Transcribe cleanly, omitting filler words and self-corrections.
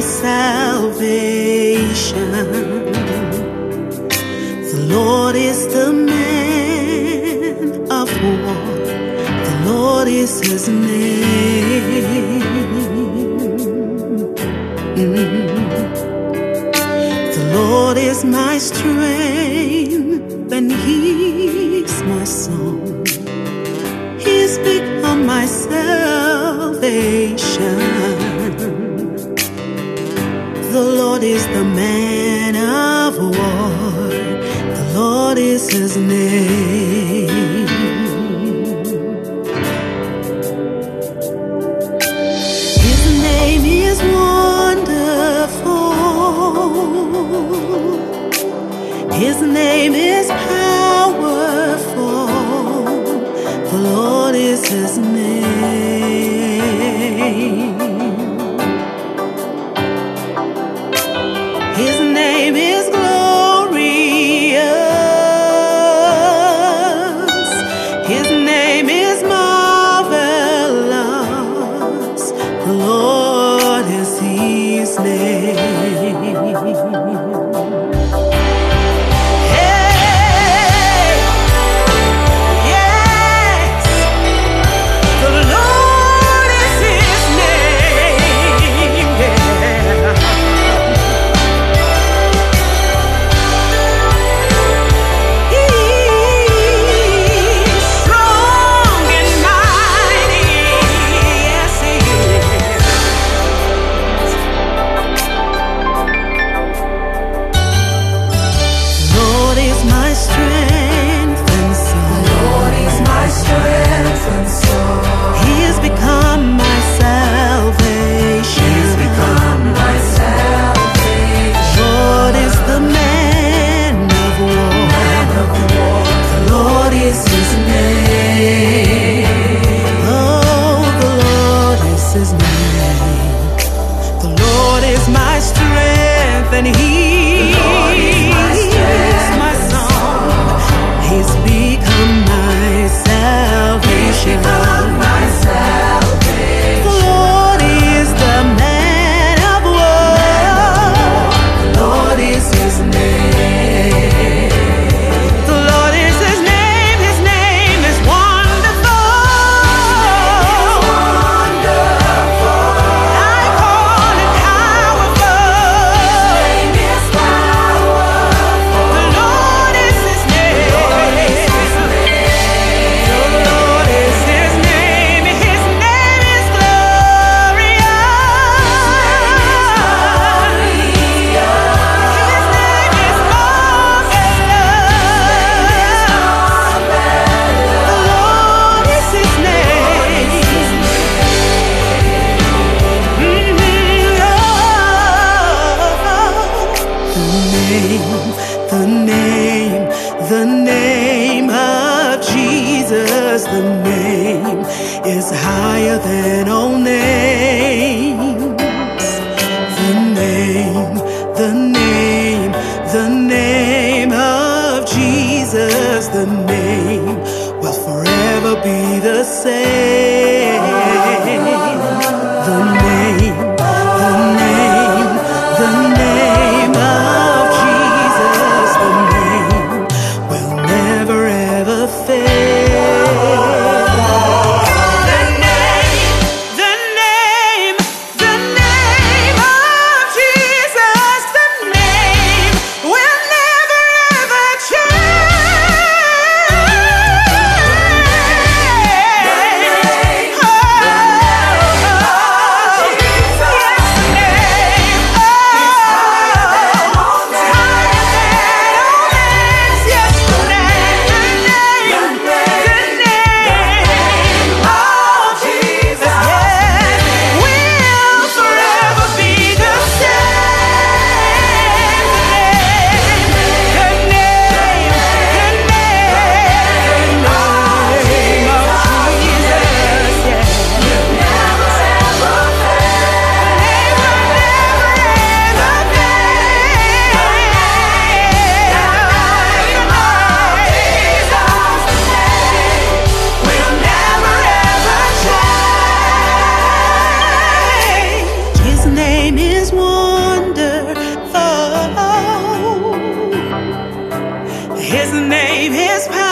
salvation. The Lord is the man of war. The Lord is his name. The Lord is my strength and he's my song. He's become my salvation. The Lord is the man of war. The Lord is his name. His name is wonderful. His name is powerful. The Lord is his name. His name is glorious. His name is marvelous. The Lord is his name. And he is my song. He's become my salvation. The Lord is the man of war. The Lord is his name. The Lord is his name. His name is wonderful. I call it powerful. The name of Jesus, the name is higher than all names. The name of Jesus, the name will forever be the same. The name of Jesus, the name will never ever fail. The name of Jesus, the name will never ever change. name, his power.